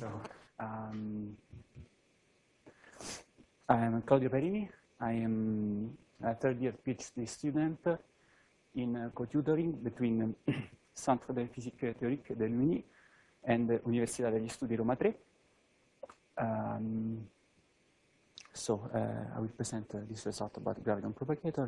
So, I am Claudio Perini. I am a third-year PhD student in co-tutoring between Centre de Physique Théorique de l'UNI and Università degli Studi Roma 3. I will present this result about graviton propagator.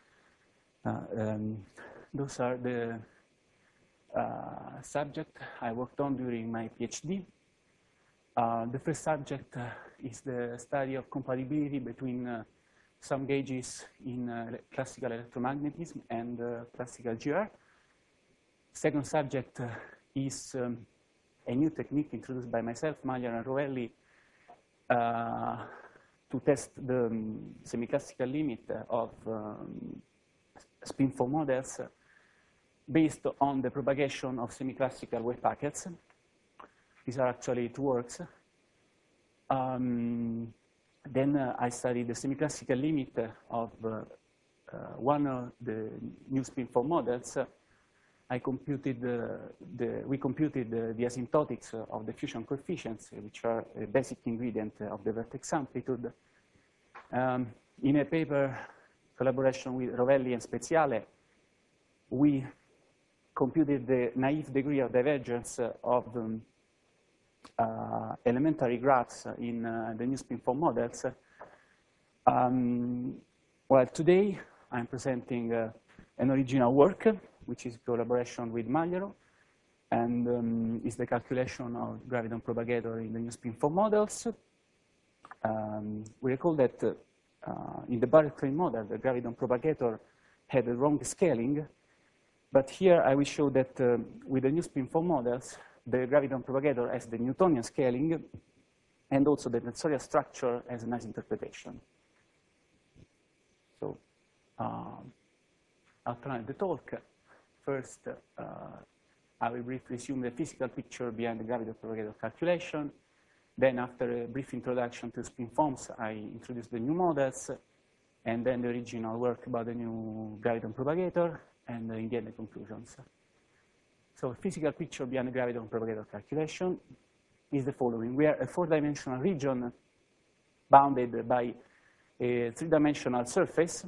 Those are the subjects I worked on during my PhD. The first subject is the study of compatibility between some gauges in classical electromagnetism and classical GR. Second subject is a new technique introduced by myself, Magliaro, and Rovelli to test the semi-classical limit of spin-4 models based on the propagation of semi-classical wave packets. These are actually two works. Then I studied the semi-classical limit of one of the new spin-4 models. We computed the asymptotics of the fusion coefficients, which are a basic ingredient of the vertex amplitude. In a paper collaboration with Rovelli and Speziale, we computed the naive degree of divergence of elementary graphs in the new spin-4 models. Well, today I'm presenting an original work, which is collaboration with Magliaro, and is the calculation of graviton propagator in the new spin-4 models. We recall that in the Barrett-Crane model, the graviton propagator had a wrong scaling, but here I will show that with the new spin-4 models, the graviton propagator has the Newtonian scaling, and also the tensorial structure has a nice interpretation. So outline the talk. First, I will briefly resume the physical picture behind the graviton propagator calculation. Then, after a brief introduction to spin forms, I introduce the new models, and then the original work about the new graviton propagator, and in the end, the conclusions. So, a physical picture behind the graviton propagator calculation is the following. We are a four-dimensional region bounded by a three-dimensional surface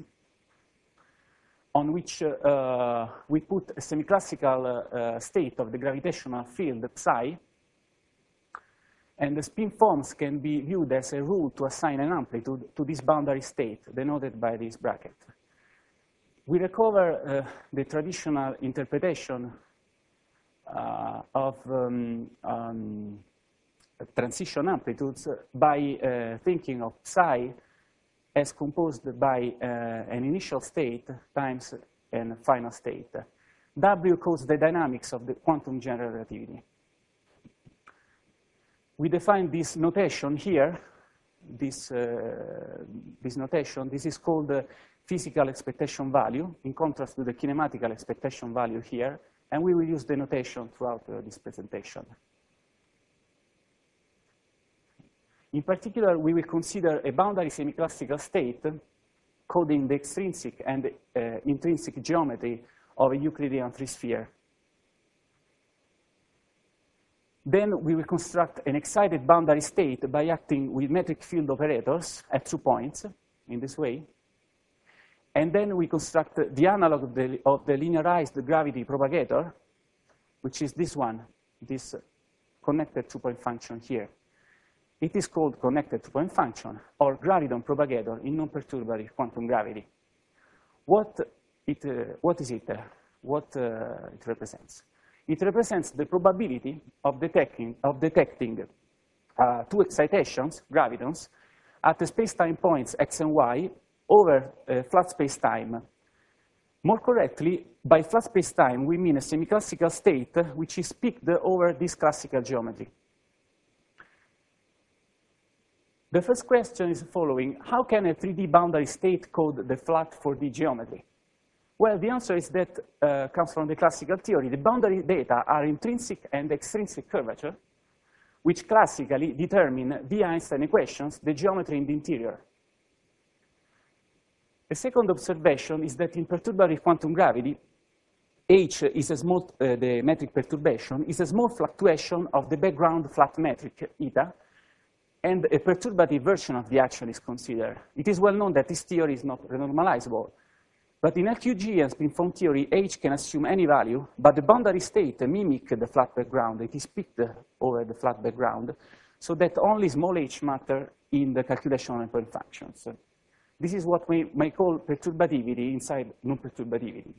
on which we put a semi-classical state of the gravitational field psi, and the spin forms can be viewed as a rule to assign an amplitude to this boundary state, denoted by this bracket. We recover the traditional interpretation of transition amplitudes by thinking of psi as composed by an initial state times a final state. W codes the dynamics of the quantum general relativity. We define this notation here, this notation. This is called the physical expectation value, in contrast to the kinematical expectation value here, and we will use the notation throughout this presentation. In particular, we will consider a boundary semi-classical state coding the extrinsic and intrinsic geometry of a Euclidean three-sphere. Then we will construct an excited boundary state by acting with metric field operators at 2 points, in this way. And then we construct the analog of the linearized gravity propagator, which is this one, this connected two-point function here. It is called connected two-point function, or graviton propagator in non-perturbatory quantum gravity. What is it? What it represents? It represents the probability of detecting two excitations, gravitons, at the space-time points x and y over flat space-time. More correctly, by flat space-time, we mean a semi-classical state which is picked over this classical geometry. The first question is the following: how can a 3D boundary state code the flat 4D geometry? Well, the answer is that comes from the classical theory. The boundary data are intrinsic and extrinsic curvature, which classically determine via Einstein equations the geometry in the interior. The second observation is that in perturbatory quantum gravity, H is a small, the metric perturbation, is a small fluctuation of the background flat metric, eta, and a perturbative version of the action is considered. It is well known that this theory is not renormalizable. But in LQG and spin-foam theory, H can assume any value, but the boundary state mimic the flat background. It is picked over the flat background, so that only small h matter in the calculation of endpoint functions. This is what we may call perturbativity inside non-perturbativity.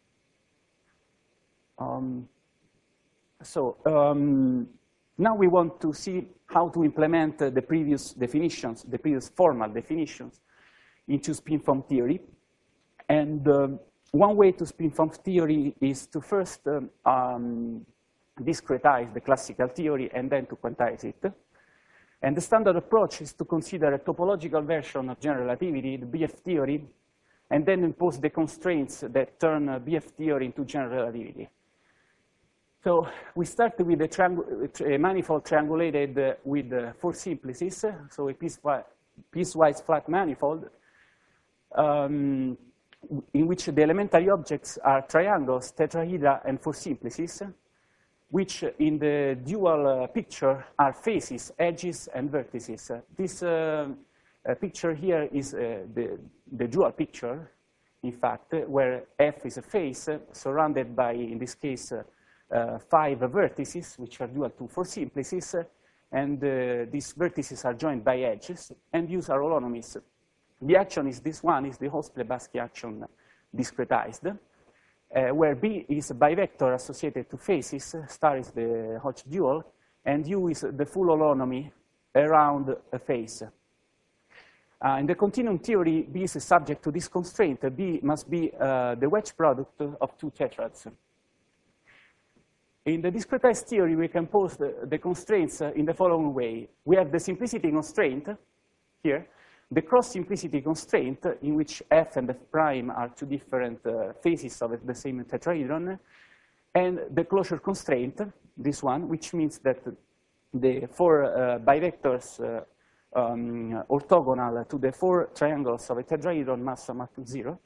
Now we want to see how to implement the previous definitions, the previous formal definitions, into spin-foam theory. And one way to spin-foam theory is to first discretize the classical theory and then to quantize it. And the standard approach is to consider a topological version of general relativity, the BF theory, and then impose the constraints that turn BF theory into general relativity. So we start with a manifold triangulated with 4 simplices, so a piecewise flat manifold, in which the elementary objects are triangles, tetrahedra, and 4 simplices, which in the dual picture are faces, edges, and vertices. This picture here is the dual picture, in fact, where F is a face surrounded by, in this case, 5 vertices, which are dual to 4 simplices, and these vertices are joined by edges, and use are holonomies. The action is this one, is the Host-Lebowski action discretized, where B is a bivector associated to faces, star is the Hodge dual, and U is the full holonomy around a face. In the continuum theory, B is subject to this constraint. B must be the wedge product of 2 tetrads. In the discretized theory, we can pose the constraints in the following way. We have the simplicity constraint here, the cross-simplicity constraint, in which F and F prime are 2 different faces of the same tetrahedron, and the closure constraint, this one, which means that the 4 bivectors orthogonal to the 4 triangles of a tetrahedron must sum up to 0.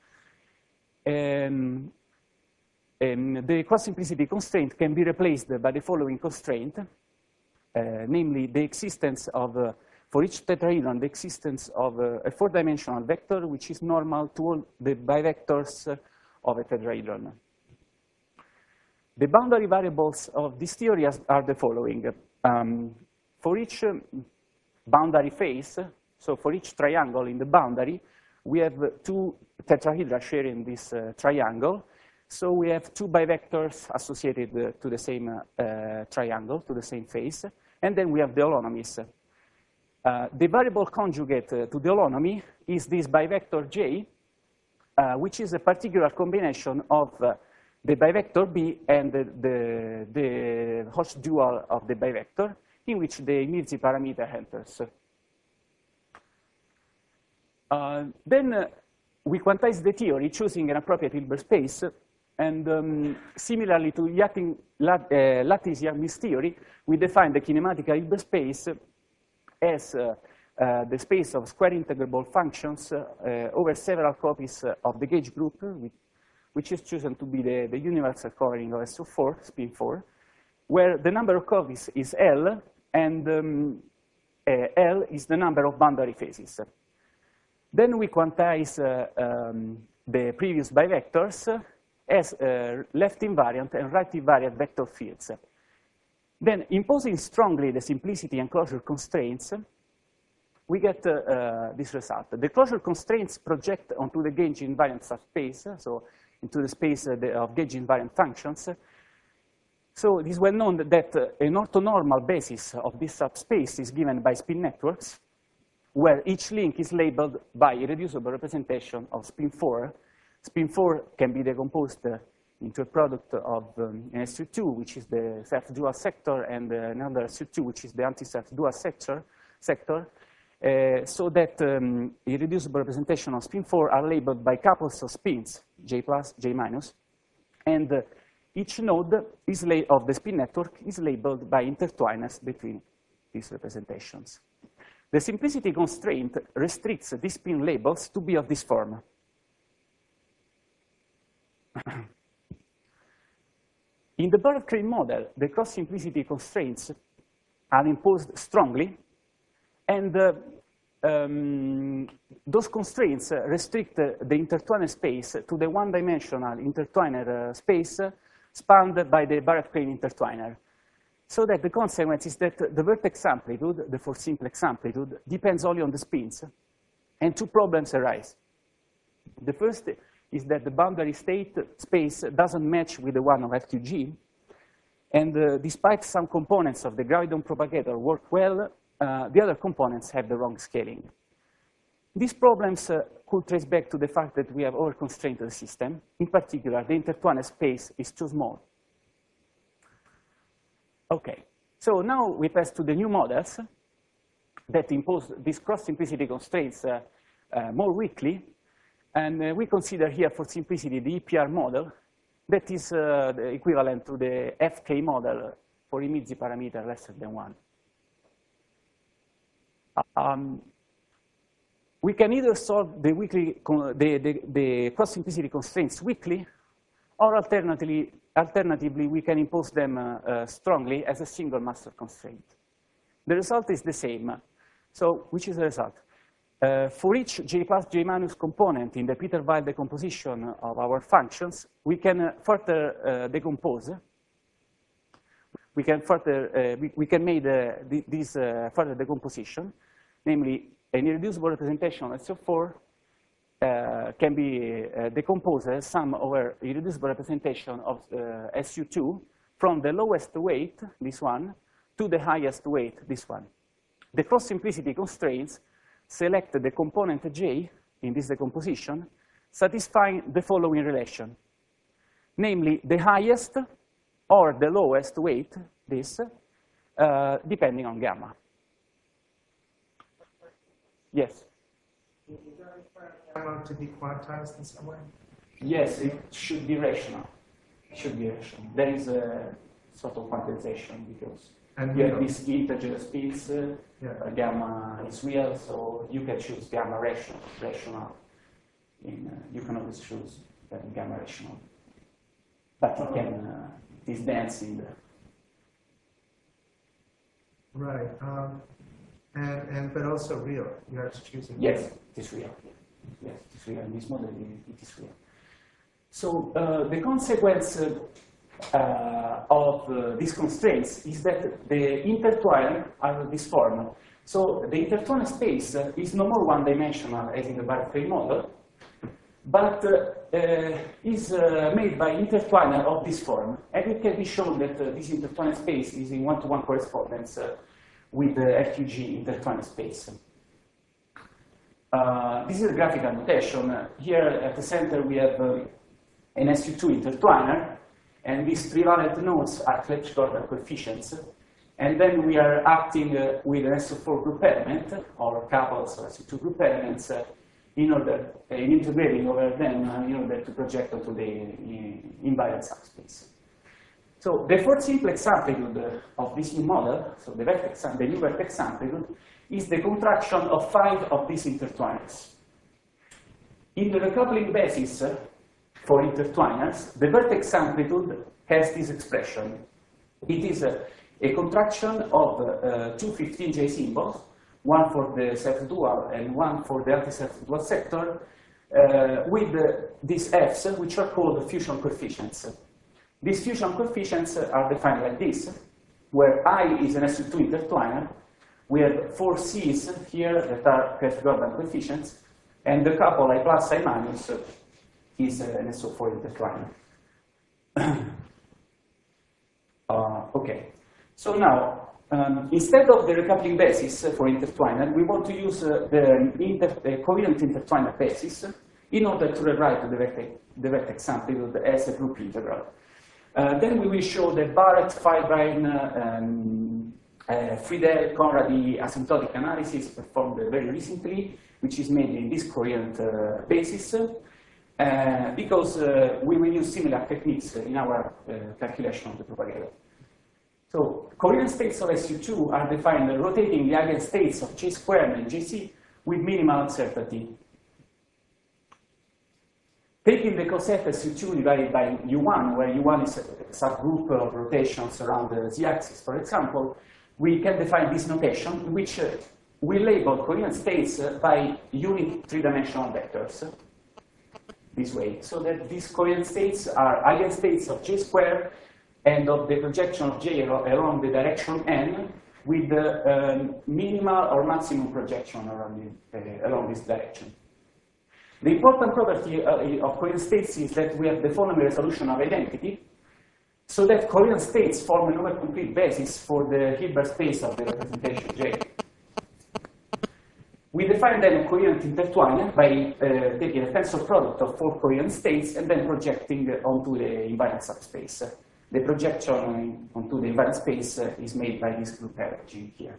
The cross-simplicity constraint can be replaced by the following constraint, namely the existence of, for each tetrahedron, the existence of a 4-dimensional vector which is normal to all the bivectors of a tetrahedron. The boundary variables of this theory are the following. For each boundary face, so for each triangle in the boundary, we have 2 tetrahedra sharing this triangle. So we have 2 bivectors associated to the same triangle, to the same face, and then we have the holonomies. The variable conjugate to the holonomy is this bivector J, which is a particular combination of the bivector B and the Hodge dual of the bivector, in which the Mirzi parameter enters. Then we quantize the theory, choosing an appropriate Hilbert space. And similarly to Lattice-Yang-Mills theory, we define the kinematical Hilbert space as the space of square integrable functions over several copies of the gauge group, which is chosen to be the universal covering of SO4, spin 4, where the number of copies is L, and L is the number of boundary faces. Then we quantize the previous bivectors as left invariant and right invariant vector fields. Then, imposing strongly the simplicity and closure constraints, we get this result. The closure constraints project onto the gauge invariant subspace, so into the space of gauge invariant functions. So it is well known that an orthonormal basis of this subspace is given by spin networks, where each link is labeled by irreducible representation of spin 4. Spin 4 can be decomposed into a product of an SU2, which is the self-dual sector, and another SU2, which is the anti-self-dual sector, so that irreducible representation of spin 4 are labeled by couples of spins, J plus, J minus, and each node of the spin network is labeled by intertwiners between these representations. The simplicity constraint restricts these spin labels to be of this form. In the Barrett-Crane model, the cross-simplicity constraints are imposed strongly, and those constraints restrict the intertwiner space to the one-dimensional intertwiner space spanned by the Barrett-Crane intertwiner. So that the consequence is that the vertex amplitude, the four-simplex amplitude, depends only on the spins, and two problems arise. The first is that the boundary state space doesn't match with the one of F2G, and despite some components of the graviton propagator work well, the other components have the wrong scaling. These problems could trace back to the fact that we have over-constrained the system. In particular, the intertwiner space is too small. Okay, so now we pass to the new models that impose these cross-simplicity constraints more weakly. And we consider here, for simplicity, the EPR model that is the equivalent to the FK model for Imizzi parameter lesser than 1. We can either solve the cross-simplicity constraints weakly, or alternatively, we can impose them strongly as a single master constraint. The result is the same. So which is the result? For each J plus J minus component in the Peter-Weyl decomposition of our functions, we can further decompose. We can make this further decomposition, namely an irreducible representation of SO4 can be decomposed as sum over irreducible representation of SU2 from the lowest weight, this one, to the highest weight, this one. The cross-simplicity constraints select the component J in this decomposition, satisfying the following relation, namely the highest or the lowest weight, this, depending on gamma. Yes? Is that require gamma to be quantized in some way? Yes, it should be rational. It should be rational. There is a sort of quantization because you have these integer spins, gamma is real, so you can choose gamma rational. You can always choose gamma rational. But it is dense in the... Right. But also real. You have to choose it. Yes, it is real. Yes, it is real. In this model, it is real. So the consequence of these constraints is that the intertwiner are this form. So the intertwiner space is no more one-dimensional as in the Barrett-Crane model, but is made by intertwiner of this form. And it can be shown that this intertwiner space is in one-to-one correspondence with the F2G intertwiner space. This is a graphical notation. Here at the center we have an SU2 intertwiner, and these three valent nodes are Clebsch-Gordan coefficients. And then we are acting with an SO4 group element, or couples of SU2 group elements, in order integrating over them in order to project onto the invariant subspace. So the fourth simplex amplitude of this new model, so the new vertex amplitude, is the contraction of 5 of these intertwiners. In the recoupling basis for intertwiners, the vertex amplitude has this expression. It is a contraction of two 15J symbols, one for the self-dual and one for the anti-self-dual sector, with these Fs, which are called fusion coefficients. These fusion coefficients are defined like this, where I is an SU2 intertwiner. We have 4 Cs here that are Clebsch-Gordan coefficients, and the couple I plus I minus is an SO4 intertwiner. Okay, so now, instead of the recoupling basis for intertwiner, we want to use the coherent intertwiner basis in order to rewrite the vertex amplitude as a group integral. Then we will show the Barrett, Feilbein, Friedel, Conradi asymptotic analysis performed very recently, which is made in this coherent basis, because we will use similar techniques in our calculation of the propagator. So coherent states of SU2 are defined rotating the eigenstates of J squared and JC with minimal uncertainty. taking the coset as U2 divided by U1, where U1 is a subgroup of rotations around the z-axis, for example, we can define this notation, in which we label coherent states by unit three-dimensional vectors, this way, so that these coherent states are eigenstates of J squared and of the projection of J along the direction n, with the minimal or maximum projection along this direction. The important property of coherent states is that we have the following resolution of identity, so that coherent states form an over-complete basis for the Hilbert space of the representation J. We define then a coherent intertwiner by taking a tensor product of 4 coherent states and then projecting onto the invariant subspace. The projection onto the invariant space is made by this group energy here.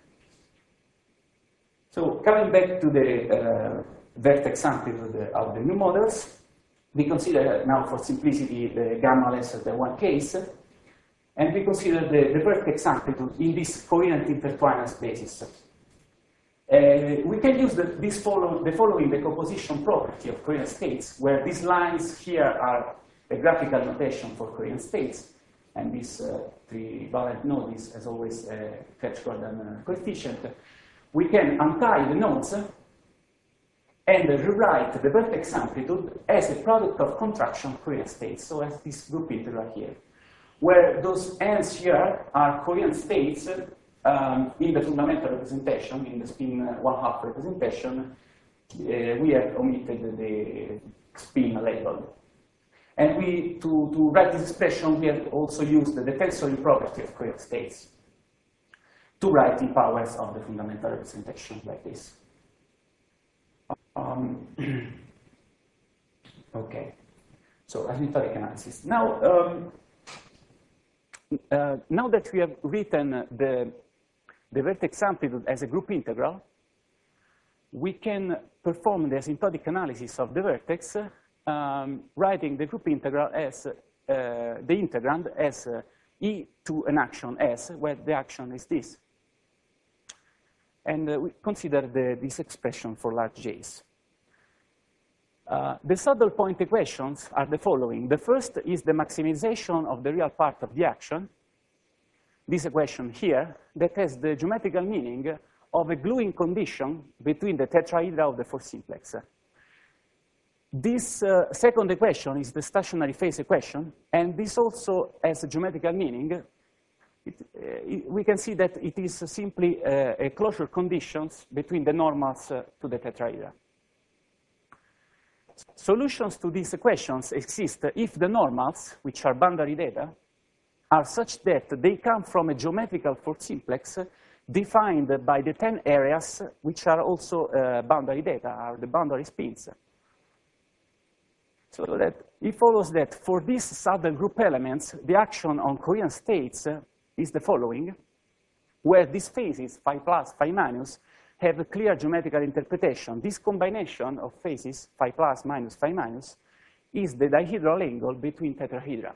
So coming back to the vertex amplitude of the new models, we consider now for simplicity the gamma less than 1 case, and we consider the vertex amplitude in this coherent intertwiner spaces. We can use the following decomposition property of coherent states, where these lines here are a graphical notation for coherent states, and this trivalent node is, as always, a Kerch-Gordon coefficient. We can untie the nodes and rewrite the vertex amplitude as a product of contraction coherent states, so as this group integral here, where those ends here are coherent states in the fundamental representation, in the spin 1/2 representation. We have omitted the spin label. And to write this expression, we have also used the tensor property of coherent states to write in powers of the fundamental representation like this. Okay, so asymptotic analysis. Now, now that we have written the vertex amplitude as a group integral, we can perform the asymptotic analysis of the vertex, writing the group integral as the integrand as e to an action s, where the action is this. And we consider this expression for large j's. The saddle point equations are the following. The first is the maximization of the real part of the action, this equation here, that has the geometrical meaning of a gluing condition between the tetrahedra of the 4-simplex. This second equation is the stationary phase equation, and this also has a geometrical meaning. We can see that it is simply a closure conditions between the normals to the tetrahedra. Solutions to these equations exist if the normals, which are boundary data, are such that they come from a geometrical 4-simplex defined by the 10 areas, which are also boundary data, are the boundary spins. So that it follows that for these saddle group elements, the action on coherent states is the following, where these phases, phi plus, phi minus, have a clear geometrical interpretation. This combination of phases, phi plus minus phi minus, is the dihedral angle between tetrahedra.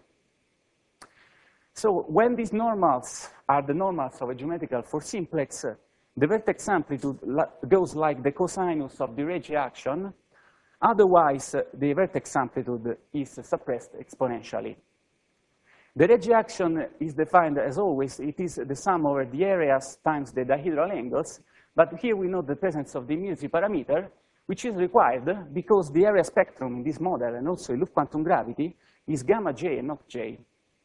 So when these normals are the normals of a geometrical 4-simplex, the vertex amplitude goes like the cosinus of the Regi action. Otherwise, the vertex amplitude is suppressed exponentially. The Regi action is defined as always. It is the sum over the areas times the dihedral angles. But here we know the presence of the immunity parameter, which is required because the area spectrum in this model and also in loop quantum gravity is gamma j and not j.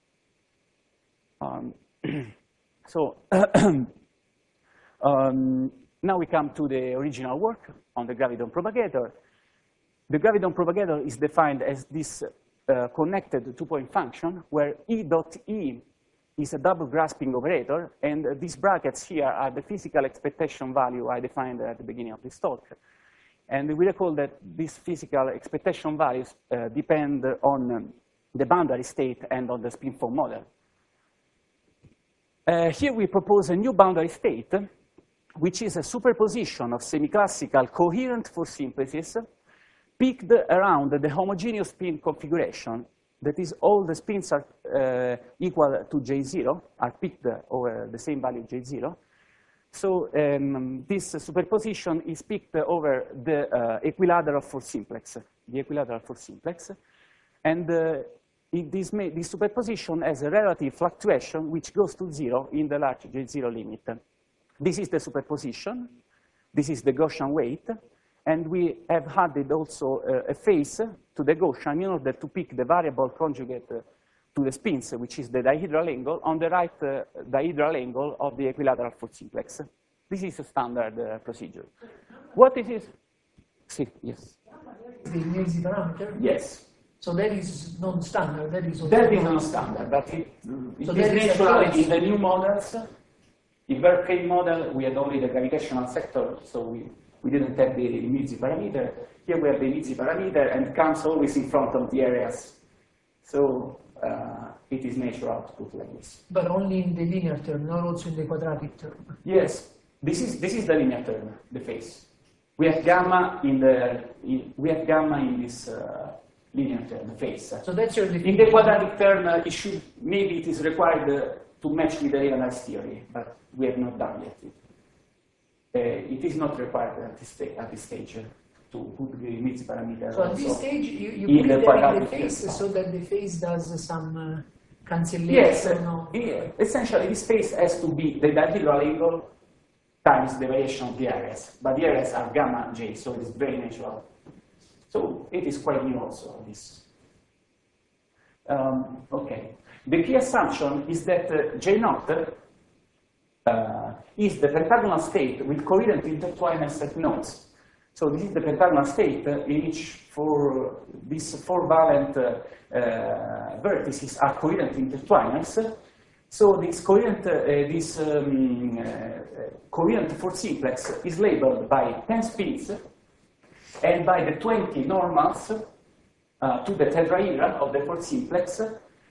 Now we come to the original work on the graviton propagator. The graviton propagator is defined as this connected two-point function where E dot E is a double grasping operator, and these brackets here are the physical expectation value I defined at the beginning of this talk. And we recall that these physical expectation values depend on the boundary state and on the spin-4 model. Here we propose a new boundary state, which is a superposition of semi-classical coherent 4-simplices picked around the homogeneous spin configuration. That is, all the spins are equal to J0, are picked over the same value J0. So this superposition is picked over the equilateral 4-simplex, the equilateral 4-simplex. And this superposition has a relative fluctuation which goes to 0 in the large J0 limit. This is the superposition. This is the Gaussian weight. And we have added also a phase to the Gaussian in order to pick the variable conjugate to the spins, which is the dihedral angle, on the right dihedral angle of the equilateral force simplex. This is a standard procedure. What is it? See, yes. The Milzi parameter? Yes. So that is non-standard. That is non-standard, but it is natural in the new models. In Berkeley model, we had only the gravitational sector, so we didn't have the Milzi parameter. Here we have the Milzi parameter, and comes always in front of the areas. So it is natural to put like this. But only in the linear term, not also in the quadratic term. Yes, this is the linear term, the phase. We have gamma in this linear term, the phase. So that's your definition. In the quadratic term, maybe it is required to match with the realized theory, but we have not done yet. It is not required at this stage to put the Milzi parameter. So at this stage, you put it in the phase so that the phase does some cancellation? Yes, no? Essentially this phase has to be the dihedral angle times the variation of the areas. But the areas are gamma j, so it is very natural. So it is quite new also, this. Okay. The key assumption is that J naught is the pentagonal state with coherent intertwiners at nodes. So this is the pentagonal state in which these four valent vertices are coherent intertwiners. So this coherent force simplex is labeled by 10 spins and by the 20 normals to the tetrahedron of the force simplex,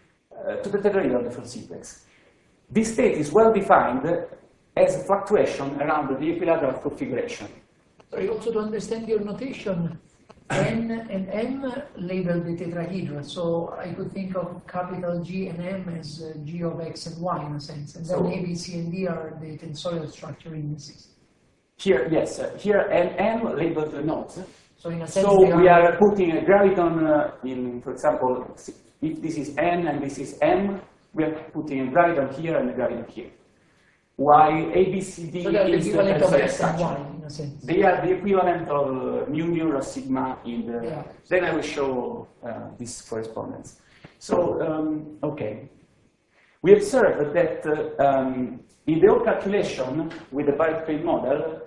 This state is well defined as a fluctuation around the equilateral configuration. Sorry, also to understand your notation, N and M label the tetrahedron, so I could think of capital G and M as G of X and Y in a sense, and then A, B, C, and D are the tensorial structure indices. Here, yes, here N and M label the nodes. So in a sense, we are putting a graviton in, for example, if this is N and this is M, we are putting a graviton here and a graviton here. While A, B, C, D is the tensorial structure. They are the equivalent of mu rho sigma in the. Yeah. Then I will show this correspondence. So, okay. We observed that in the whole calculation with the Berkeley model,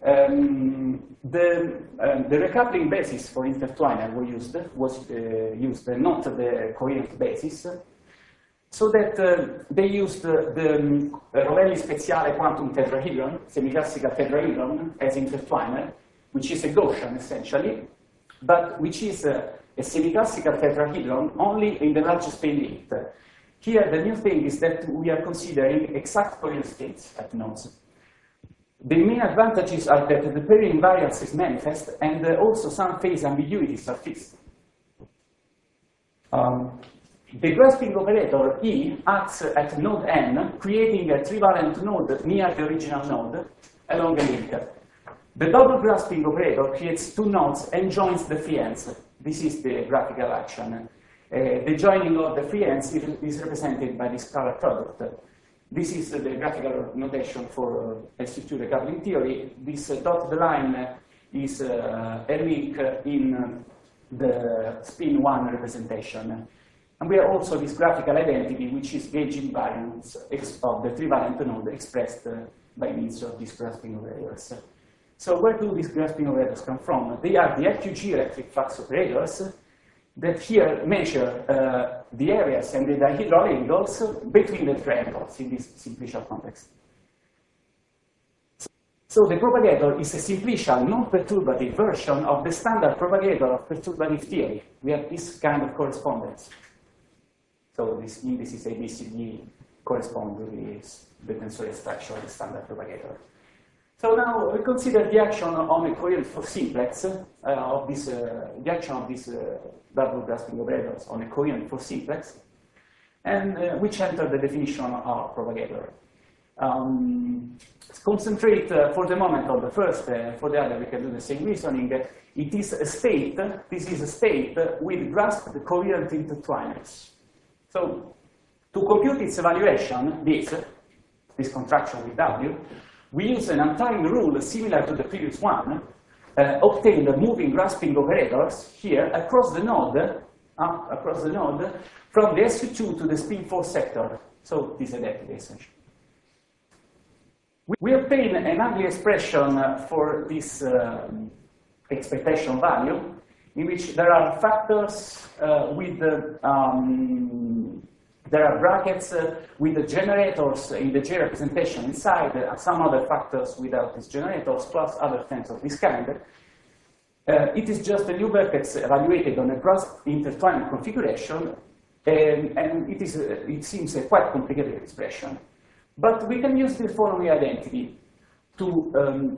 the recoupling basis for intertwiner was used, not the coherent basis. So that they used the Rovelli speciale quantum tetrahedron, semiclassical tetrahedron, as intertwiner, which is a Gaussian essentially, but which is a semiclassical tetrahedron only in the largest plane limit. Here, the new thing is that we are considering exact coherent states at nodes. The main advantages are that the pairing invariance is manifest, and also some phase ambiguities are fixed. The grasping operator E acts at node N, creating a trivalent node near the original node along a link. The double grasping operator creates two nodes and joins the free ends. This is the graphical action. The joining of the free ends is represented by this scalar product. This is the graphical notation for SU2 recoupling theory. This dotted line is a link in the spin 1 representation. And we have also this graphical identity, which is gauge invariance of the trivalent node expressed by means of these grasping operators. So where do these grasping operators come from? They are the FQG electric flux operators that here measure the areas and the dihedral angles between the triangles in this simplicial context. So the propagator is a simplicial, non-perturbative version of the standard propagator of perturbative theory. We have this kind of correspondence. So this indices ABCD correspond to the tensorial structure of the standard propagator. So now we consider the action on a coherent force simplex the action of these double grasping operators on a coherent force simplex, and which enter the definition of our propagator. concentrate for the moment on the first. For the other, we can do the same reasoning. It is a state. This is a state with grasped coherent intertwiners. So to compute its evaluation, this contraction with W, we use an untying rule similar to the previous one, obtain the moving grasping operators here across the node, from the SU2 to the spin 4 sector. So this is a essentially. We obtain an ugly expression for this expectation value, in which there are factors with there are brackets with the generators in the J representation inside, some other factors without these generators, plus other things of this kind. It is just a new vertex evaluated on a grasp intertwined configuration, and it seems a quite complicated expression. But we can use the following identity to,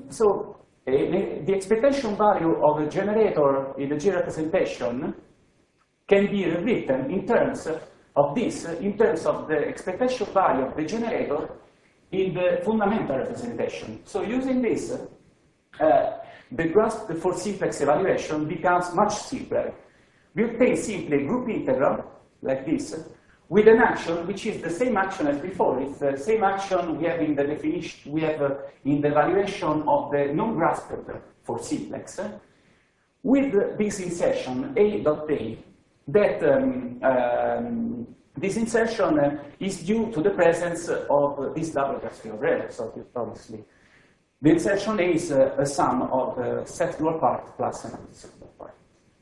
the expectation value of a generator in the J representation can be rewritten in terms of this, in terms of the expectation value of the generator in the fundamental representation. So using this, the grasp for simplex evaluation becomes much simpler. We obtain simply a group integral, like this, with an action which is the same action as before. It's the same action we have in the definition, we have in the evaluation of the non-grasped for simplex, with this insertion A dot A, that this insertion is due to the presence of this double grasping operator. So obviously, the insertion A is a sum of the set dual part plus an anti-set dual part.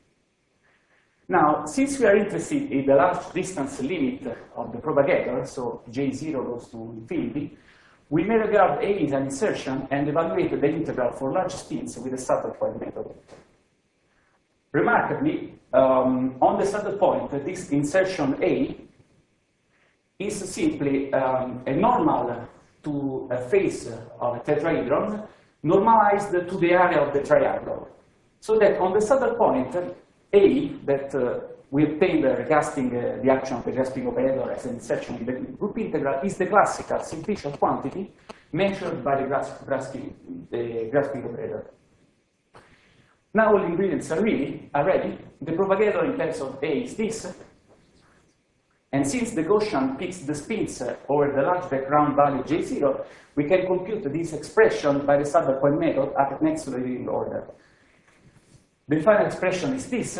Now, since we are interested in the large distance limit of the propagator, so J0 goes to infinity, we may regard A as an insertion and evaluate the integral for large spins with the saddle point method. Remarkably, on the saddle point, this insertion A is simply a normal to a face of a tetrahedron normalized to the area of the triangle. So that on the saddle point, A, that we obtain the action of the grasping operator as an insertion in the group integral, is the classical simplicial quantity measured by the grasping operator. Now all ingredients are ready. The propagator in terms of A is this. And since the Gaussian picks the spins over the large background value J0, we can compute this expression by the saddle point method at next to the leading order. The final expression is this.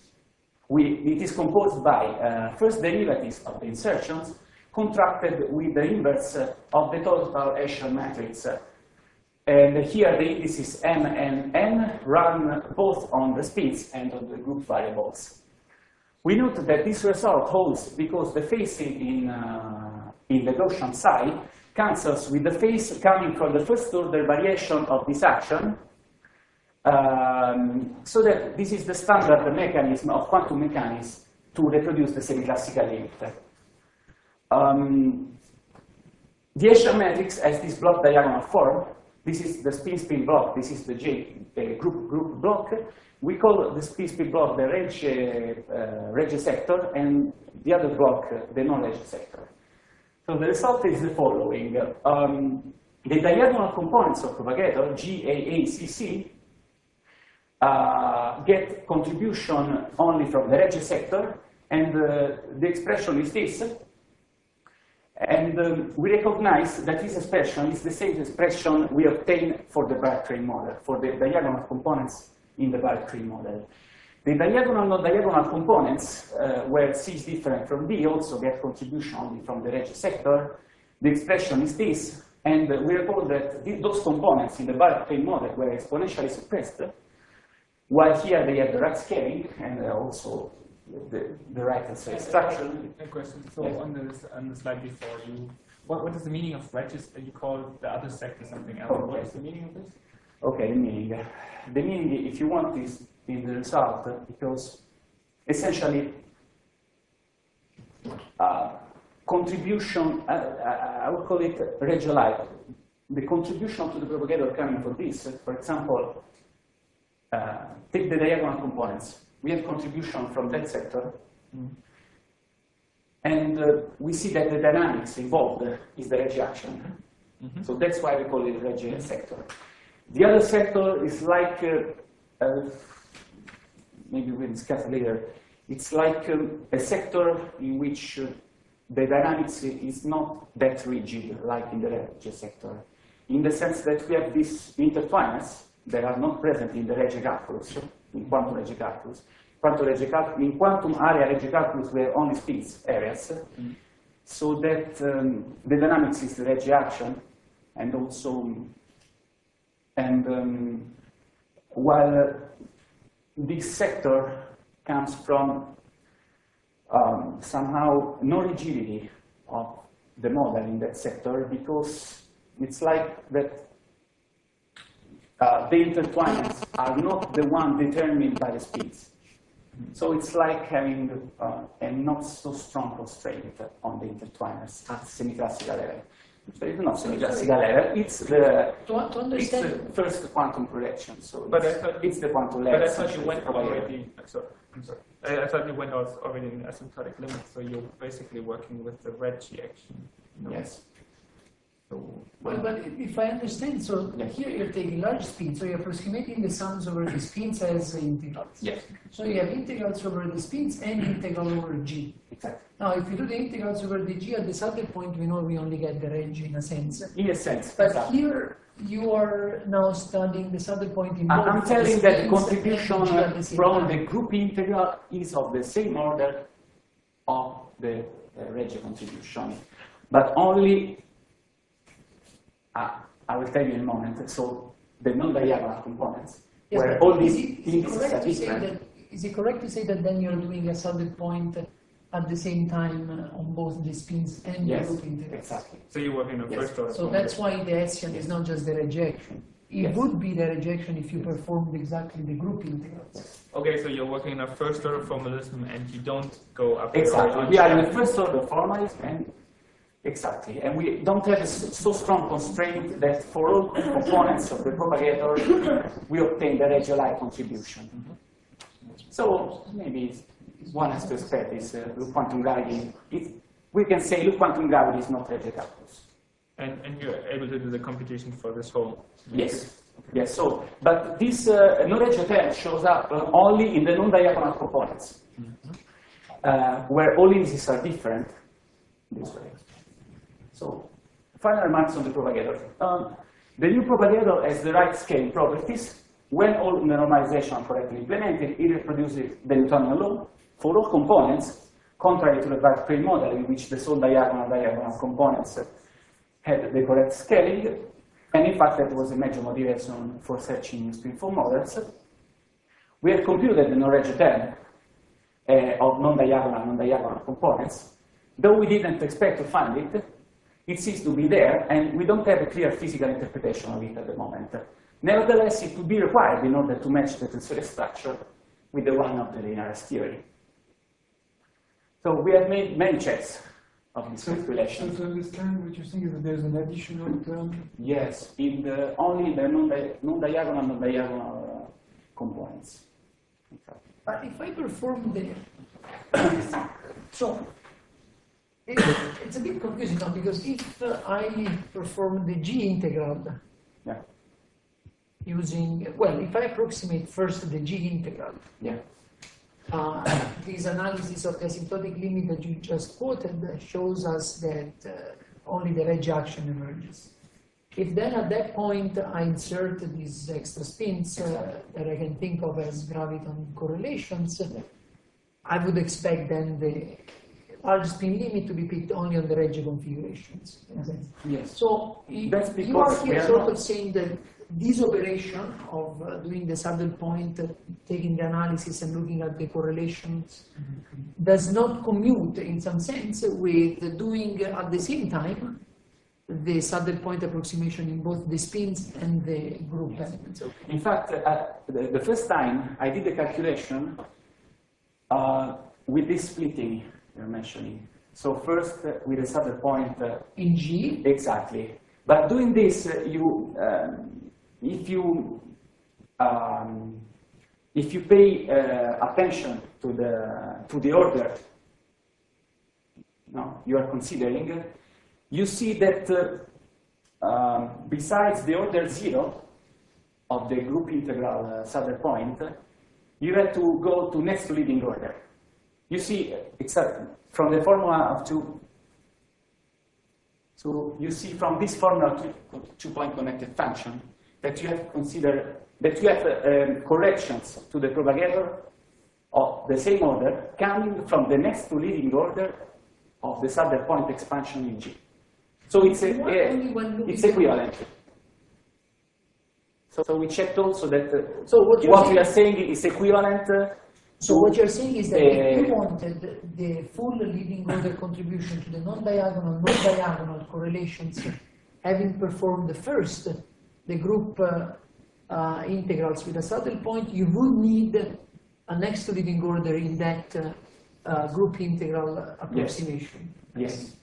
It is composed by first derivatives of the insertions contracted with the inverse of the total Hessian matrix. And here the indices M and N run both on the spins and on the group variables. We note that this result holds because the phasing in the Gaussian psi cancels with the phase coming from the first order variation of this action, so that this is the standard mechanism of quantum mechanics to reproduce the semi-classical limit. The Hessian matrix has this block diagonal form. This is the spin-spin block. This is the J group block. We call the spin-spin block the Regge sector, and the other block the non-Regge sector. So the result is the following. The diagonal components of propagator, G, A, A, C, C, get contribution only from the Regge sector, and the expression is this. And we recognize that this expression is the same expression we obtain for the Barrett-Crane model, for the diagonal components in the Barrett-Crane model. The diagonal non-diagonal components, where C is different from D, also get contribution only from the Regge sector. The expression is this, and we recall that those components in the Barrett-Crane model were exponentially suppressed, while here they have the right scaling and also the right structure. A question. So yeah. on the slide before you, what is the meaning of Regge? You call the other sector something else. Okay. What is the meaning of this? Okay, the meaning. The meaning, if you want, is in the result, because essentially contribution, I would call it Regge-like. The contribution to the propagator coming from this, for example, take the diagonal components. We have contribution from that sector, and we see that the dynamics involved is the Regge action. So that's why we call it Reg sector. The other sector is like, maybe we'll discuss later, it's like a sector in which the dynamics is not that rigid like in the Reg sector, in the sense that we have these intertwiners that are not present in the Reg calculus, in quantum Reg calculus. In quantum area Reg calculus, we have only spins areas, so that the dynamics is the Reg action, and also, while this sector comes from somehow no rigidity of the model in that sector, because it's like that the intertwiners are not the one determined by the spins. So it's like having a not so strong constraint on the intertwiners at semi-classical level. So it's not semi-classical level, it's the, it's the first quantum correction. So But I thought, it's the quantum level. but I thought you went already. Sorry, I'm sorry. I thought you went already in asymptotic limits, so you're basically working with the Reg action. No? Yes. So, Well, but if I understand, so Yeah. here you're taking large spins, so you're approximating the sums over the spins as integrals. Yes. So you have integrals over the spins and integral over G. Exactly. Now, if you do the integrals over the G at the saddle point, we know we only get the Reg in a sense. In a sense. But exactly. here you are now studying the saddle point in both I'm the telling that the spins contribution and G at the same from time. the group integral is of the same order of the Reg contribution, but only, I will tell you in a moment, so the non-diagonal components, Yes, where but all is these it things correct are to say different. that, is it correct to say that then you're doing a saddle point at the same time on both the spins and the Yes, group integrals? exactly. so you're working on Yes. first order. So that's why the Hessian is not just the rejection. It Yes. would be the rejection if you performed exactly the group integrals. Okay, so you're working on a first order formalism, and you don't go up. Exactly. We are in the first order formalism, and exactly, and we don't have a so strong constraint that for all components of the propagator we obtain the Reg-like contribution. So maybe one has to expect is loop quantum gravity. We can say loop quantum gravity is not Reg calculus. And you're able to do the computation for this whole. Yes. Yes. So, but this no-Reg term shows up only in the non-diagonal components, where all indices are different. This way. So, final remarks on the propagator. The new propagator has the right scaling properties. When all the normalization are correctly implemented, it reproduces the Newtonian law for all components, contrary to the Barth-Crane model, in which the sole diagonal components had the correct scaling. And in fact, that was a major motivation for searching spinform models. We have computed the no-Reg term of non-diagonal components. Though we didn't expect to find it, it seems to be there, and we don't have a clear physical interpretation of it at the moment. Nevertheless, it would be required in order to match the tensorial structure with the one of the linearist theory. So we have made many checks of this calculation. So to understand what you're saying is that there's an additional term. Yes, in the only the non-diagonal components. But if I perform the... So, it's a bit confusing now, because if I perform the G integral Yeah. using, well, if I approximate first the G integral, Yeah. this analysis of the asymptotic limit that you just quoted shows us that only the Reg action emerges. If then at that point I insert these extra spins that I can think of as graviton correlations, I would expect then the large spin limit to be picked only on the Reg configurations. In a sense. Yes. So That's you are because we here are sort not- of saying that this operation of doing the saddle point, taking the analysis and looking at the correlations, does not commute in some sense with doing at the same time the saddle point approximation in both the spins and the group elements. In fact, the first time I did the calculation with this splitting you're mentioning. So first with the saddle point. In G? Exactly. But doing this, if you pay attention to the order you are considering, you see that besides the order 0 of the group integral saddle point, you have to go to next to leading order. You see, it's from the formula of two. So you see from this formula two-point connected function that you have to consider that you have corrections to the propagator of the same order coming from the next to leading order of the saddle point expansion in G. So it's equivalent. So we checked also that what we are saying is equivalent. So what you're saying is that if you wanted the full leading order contribution to the non-diagonal correlations, having performed the first, the group integrals with a saddle point, you would need a next to leading order in that group integral approximation. Yes.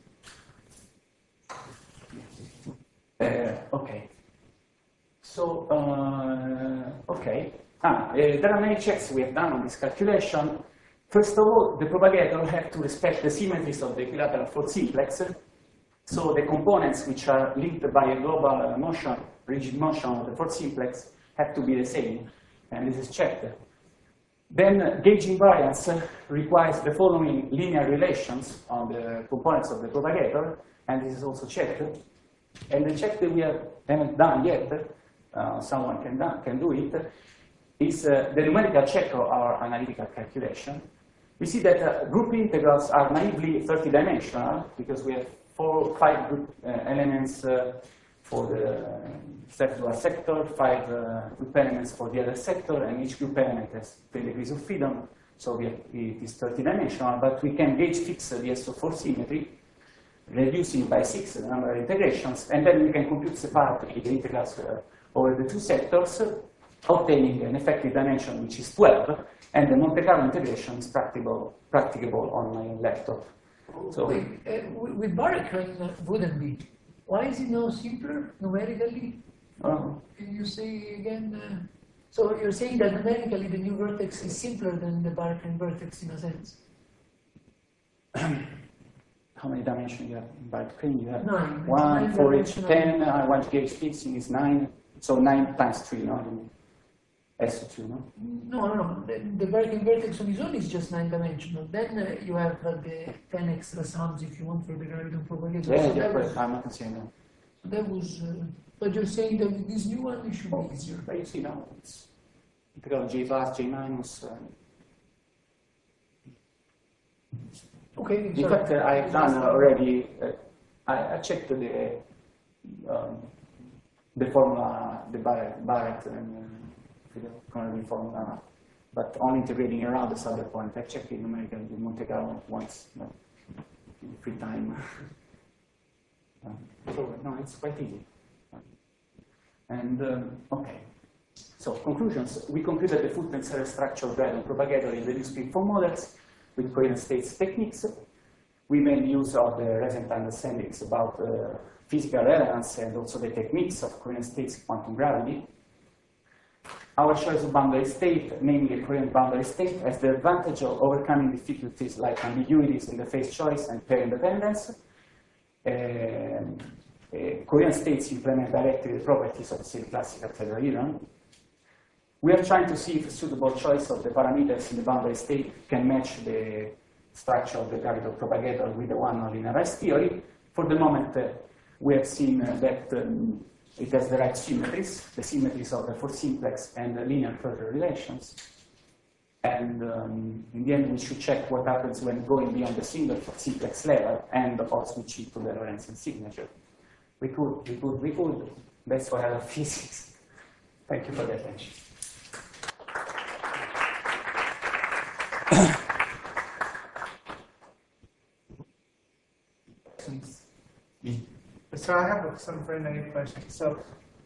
Okay. So, okay. There are many checks we have done on this calculation. First of all, the propagator has to respect the symmetries of the equilateral force simplex. So the components which are linked by a global motion, rigid motion of the force simplex, have to be the same, and this is checked. Then gauge invariance requires the following linear relations on the components of the propagator, and this is also checked. And the check that we haven't done yet, someone can do it, is the numerical check of our analytical calculation. We see that group integrals are naively 30-dimensional because we have 5 group elements for the circular sector, 5 group elements for the other sector, and each group element has 3 degrees of freedom, so it is 30-dimensional, but we can gauge fix the SO4 symmetry, reducing by 6 the number of integrations, and then we can compute separately the integrals over the 2 sectors, obtaining an effective dimension which is 12, and the Monte Carlo integration is practicable on my laptop. So with Barakrun wouldn't be. Why is it now simpler numerically? Can you say again? So you're saying that numerically the new vertex is simpler than the Barakrun vertex in a sense? How many dimensions you have in Barakrun? You have 9. 1 for each 10. One gauge fixing is 9. So 9 times 3, no? S2, no? No. The Barakrun vertex on its own is just 9-dimensional. Then you have the 10 extra sums if you want for the graviton propagator. Yeah, I'm not saying that. So that was. But you're saying that with this new one it should be easier. But you see now, it's integral J plus, J minus. Okay. In fact, I've done already. I checked the formula, the Barrett and the formula, but only integrating around the saddle point. I checked it numerically with Monte Carlo once, in free time. So no, it's quite easy. And okay. So conclusions: we concluded the full tensorial structure of graviton propagator in the reduced spin-foam models with coherent states techniques. We made use of the recent understandings about physical relevance and also the techniques of coherent states quantum gravity. Our choice of boundary state, namely a coherent boundary state, has the advantage of overcoming difficulties like ambiguities in the phase choice and pair independence. Coherent states implement directly the properties of the same classical tetrahedron. We are trying to see if a suitable choice of the parameters in the boundary state can match the structure of the graviton propagator with the one on linearized theory. For the moment, we have seen that it has the right symmetries, the symmetries of the force simplex and the linear closure relations. And in the end, we should check what happens when going beyond the single force simplex level and also switching to the Lorentzian signature. We could. That's why I love physics. Thank you for the attention. So I have some very naive questions. So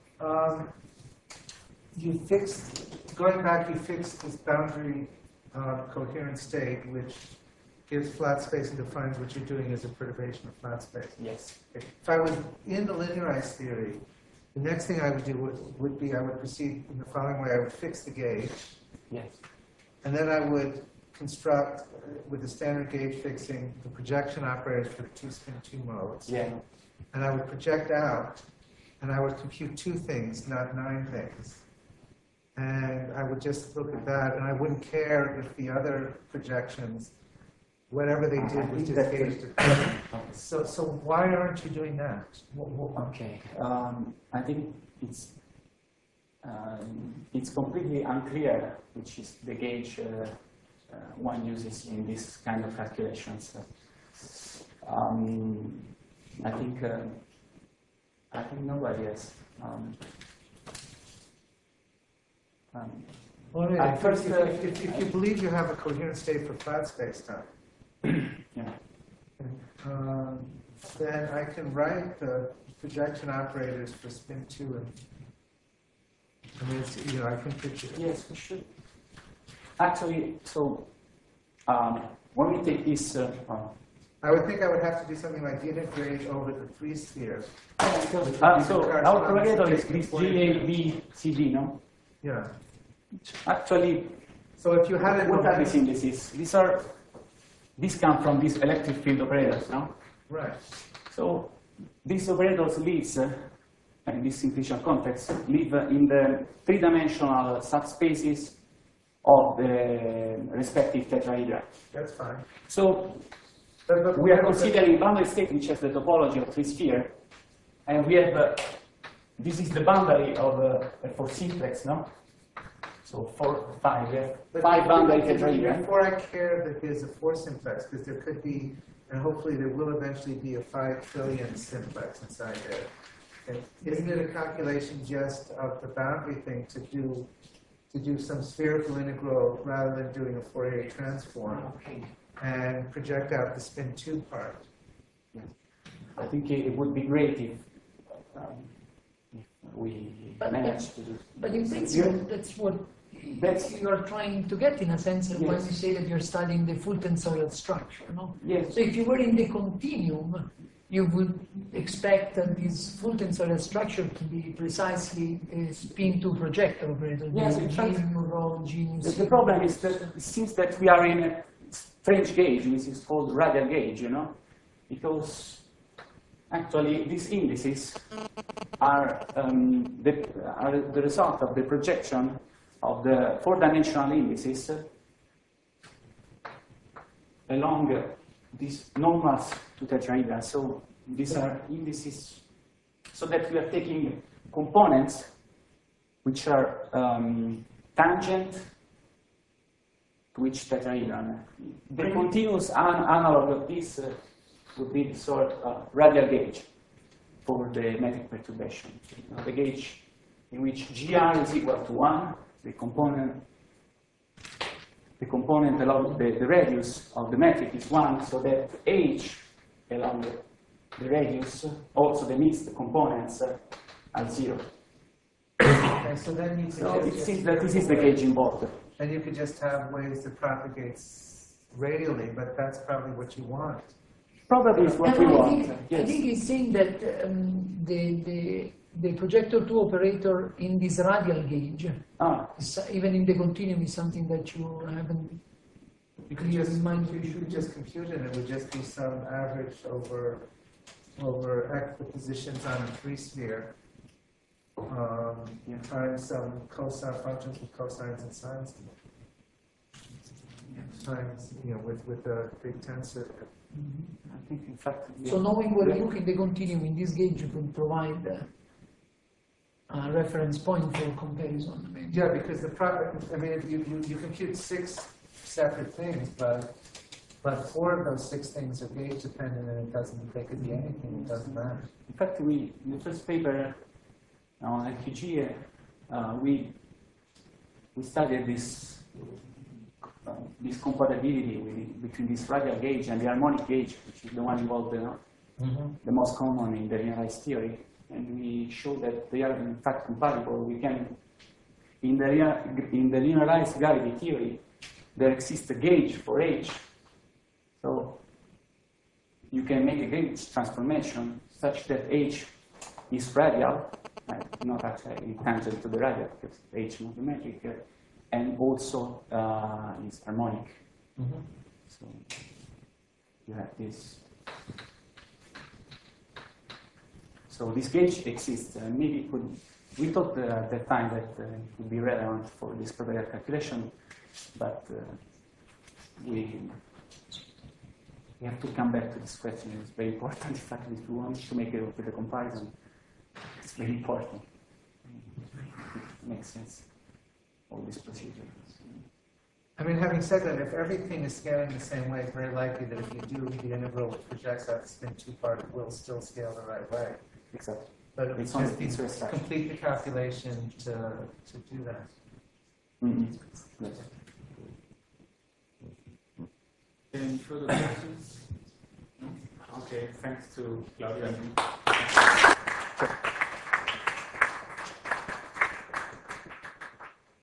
you fixed, going back, you fixed this boundary coherent state, which gives flat space and defines what you're doing as a perturbation of flat space. Yes. If I was in the linearized theory, the next thing I would do would be I would proceed in the following way. I would fix the gauge. Yes. And then I would construct, with the standard gauge fixing, the projection operators for the 2-spin 2 modes. Yeah. And I would project out and I would compute 2 things, not 9 things. And I would just look at that, and I wouldn't care if the other projections, whatever they did, was just gauged. So why aren't you doing that? Okay, I think it's completely unclear which is the gauge one uses in this kind of calculations. I think nobody has. Well, I first, first, if you believe you have a coherent state for flat space-time, yeah. then I can write the projection operators for spin 2 and I mean, it's, I can picture. Yes, we should. Actually, so when we take this, I would think I would have to do something like integrate over the 3 spheres. so our propagator is this GABCD, no? Yeah. Actually, So if you had it, what are these indices? These come from these electric field operators, no? right? So these operators live, in this simplification context, live in the 3-dimensional subspaces of the respective tetrahedra. That's fine. So we are considering boundary state which has the topology of 3 sphere, and we have this is the boundary of for simplex, no? So 4, 5, yeah. But 5 boundary tetrahedra. Before I care that there's a 4 simplex, because there could be, and hopefully there will eventually be a 5 trillion simplex inside there. And isn't it a calculation just of the boundary thing to do some spherical integral rather than doing a Fourier transform and project out the spin 2 part? Yeah. I think it would be great if we manage to do. But in principle, that's what you are trying to get, in a sense, when Yes. you say that you're studying the full tensorial structure, no? Yes. So if you were in the continuum, you would expect that this full tensorial structure to be precisely a spin-2 projector operator. Yes, in G fact, mu rho, G mu The sigma. problem is that it seems that we are in a strange gauge, which is called radial gauge, because actually these indices are the result of the projection of the 4-dimensional indices along these normals to tetrahedra. So these are indices, so that we are taking components which are tangent to each tetrahedron. The continuous analog of this would be the sort of radial gauge for the metric perturbation. The gauge in which GR is equal to 1, the component along the radius of the metric is 1, so that H along the radius, also the mixed components, are 0. Okay, so then you could So it just, seems that this is the gauge involved. and you could just have waves that propagates radially, but that's probably what you want. Probably is what And we I want. think Yes. he's saying that the projector 2 operator in this radial gauge, even in the continuum, is something that you haven't You could clear just, in mind. you could just compute it, and it would just be some average over X, the positions on a 3 sphere, times some cosine functions with cosines and sines, times, with the big tensor. I think, in fact, So knowing where you look in the continuum in this gauge, you could provide a reference point for comparison. Maybe. Yeah, because you compute 6 separate things, but 4 of those 6 things are gauge dependent, and they could be anything, it doesn't matter. in fact, in the first paper on LQG, we studied this compatibility between this radial gauge and the harmonic gauge, which is the one involved the most common in the linearized theory, and we showed that they are in fact compatible. We can, in the linearized gravity theory, there exists a gauge for H, so you can make a gauge transformation such that H is radial, not actually tangent to the radial, because H is not metric, and also is harmonic. So you have this. So this gauge exists, and maybe it could. We thought at that time that it would be relevant for this propaganda calculation, but we have to come back to this question. It's very important. In fact, if you want to make a comparison, it's very important. It makes sense, all this procedure. I mean, having said that, if everything is scaling the same way, it's very likely that if you do the integral which projects out the spin 2 part, it will still scale the right way. Exactly. But it would It's on just the be pizza structure. complete the calculation to do that. Mm-hmm. Yes. Any further questions? No? Okay, thanks to Claudia.